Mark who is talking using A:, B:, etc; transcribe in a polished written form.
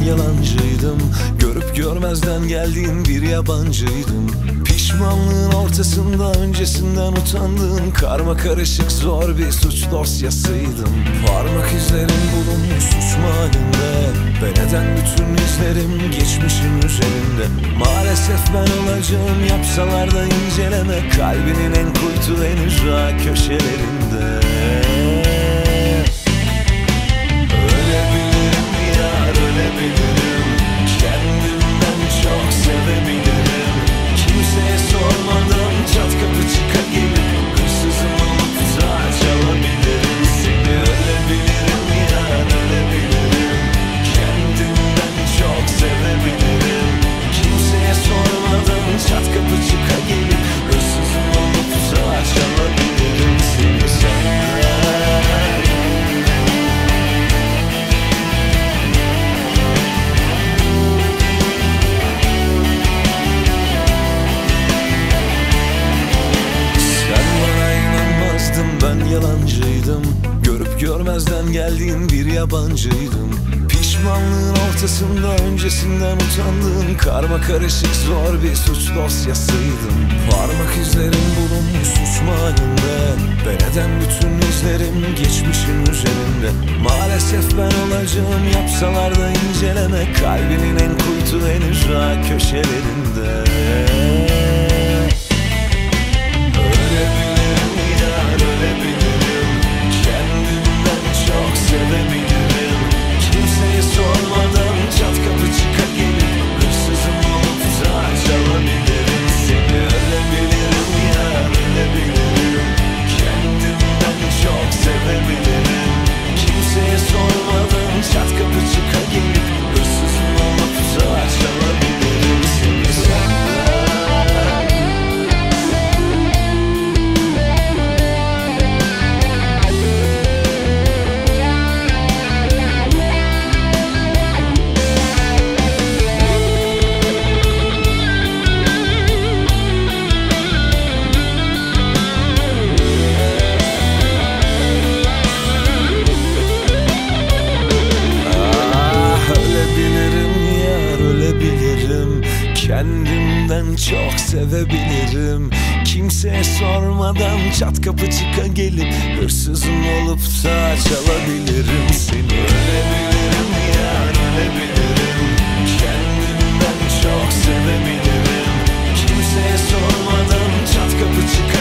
A: yalancıydım. Görüp görmezden geldiğin bir yabancıydım. Pişmanlığın ortasında öncesinden utandığın karma karışık zor bir suç dosyasıydım. Parmak izlerin bulunmuş suç mahallinde ve neden bütün izlerim geçmişin üzerinde. Maalesef ben olacağım, yapsalar da inceleme kalbinin en kuytu en ücra köşelerinde. Ölebilirim yar, ölebilirim. Kendimden çok sevebilirim. Kimseye sormadan çat kapı çıka gelip hırsızım olup da çalabilirim seni. Ölebilirim yar, ölebilirim. Kendimden çok sevebilirim. Kimseye sormadan çat kapı çıka gelip hırsızım olup da çalabilirim seni senden. Ben yalancıydım. Görüp görmezden geldiğin bir yabancıydım. Pişmanlığın ortasında öncesinden utandığın karma karışık zor bir suç dosyasıydım. Parmak izlerin bulunmuş suç mahallinde ve neden bütün izlerim geçmişin üzerinde. Maalesef ben olacağım, yapsalar da inceleme kalbinin en kuytu en ücra köşelerinde. Ölebilirim, kendimden çok sevebilirim. Kimseye sormadan çat kapı çıka gelip hırsızım olup da çalabilirim seni. Ölebilirim yar, ölebilirim. Kendimden çok sevebilirim. Kimseye sormadan çat kapı çıka gelip hırsızım olup da çalabilirim seni senden. Kendimden çok sevebilirim. Kimseye sormadan çat kapı çıka gelip hırsızım olup da çalabilirim seni. Ölebilirim yar, ölebilirim. Kendimden çok sevebilirim. Kimseye sormadan çat kapı çıka